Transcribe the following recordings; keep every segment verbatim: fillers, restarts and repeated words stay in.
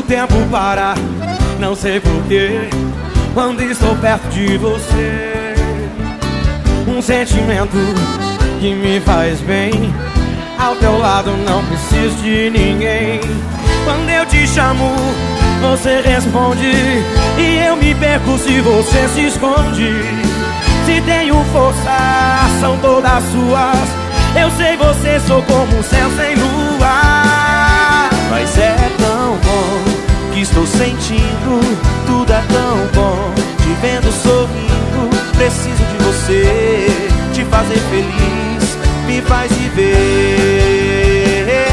tempo para, não sei porquê, quando estou perto de você. Um sentimento que me faz bem, ao teu lado não preciso de ninguém. Quando eu te chamo, você responde, e eu me perco se você se esconde. Se tenho força, são todas suas. Eu sei, você sou como um céu sem lua. Mas é tão bom que estou sentindo, tudo é tão bom. Te vendo sorrindo, preciso de você. Te fazer feliz, me faz viver.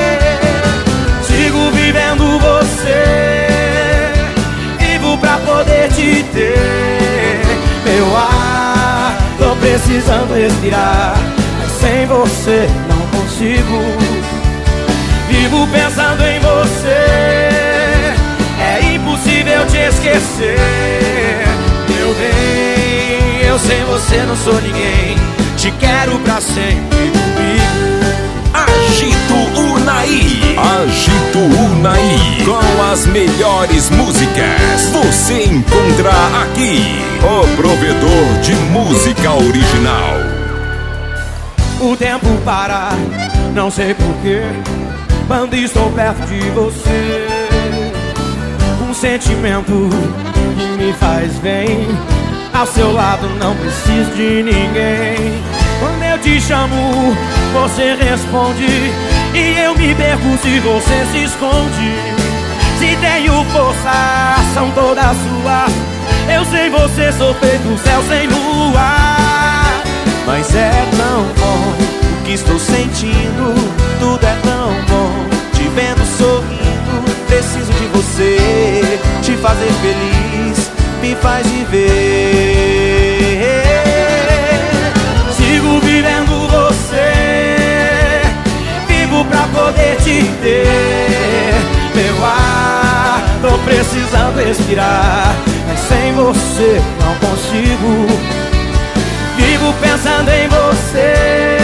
Sigo vivendo você, vivo pra poder te ter. Meu ar, tô precisando respirar, mas sem você não consigo. Vivo pensando em você, é impossível te esquecer. Meu bem, eu sem você não sou ninguém. Te quero pra sempre comigo. Agito Unai, Agito Unai, com as melhores músicas você encontra aqui, o provedor de música original. O tempo para, não sei porquê, quando estou perto de você. Um sentimento que me faz bem, ao seu lado não preciso de ninguém. Quando eu te chamo, você responde, e eu me perco se você se esconde. Se tenho força, são todas suas. Eu sei, você sou feito um céu sem lua. Mas é tão bom o que estou sentindo, tudo é tão bom. Te vendo sorrindo, preciso de você. Te fazer feliz, me faz viver. Sigo vivendo você, vivo pra poder te ter. Meu ar, tô precisando respirar, mas sem você não consigo. Vivo pensando em você,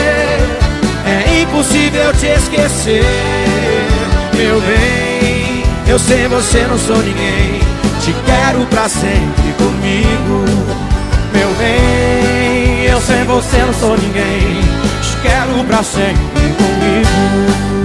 é impossível te esquecer. Meu bem, eu sem você não sou ninguém. Te quero pra sempre comigo. Meu bem, eu sem você não sou ninguém. Te quero pra sempre comigo.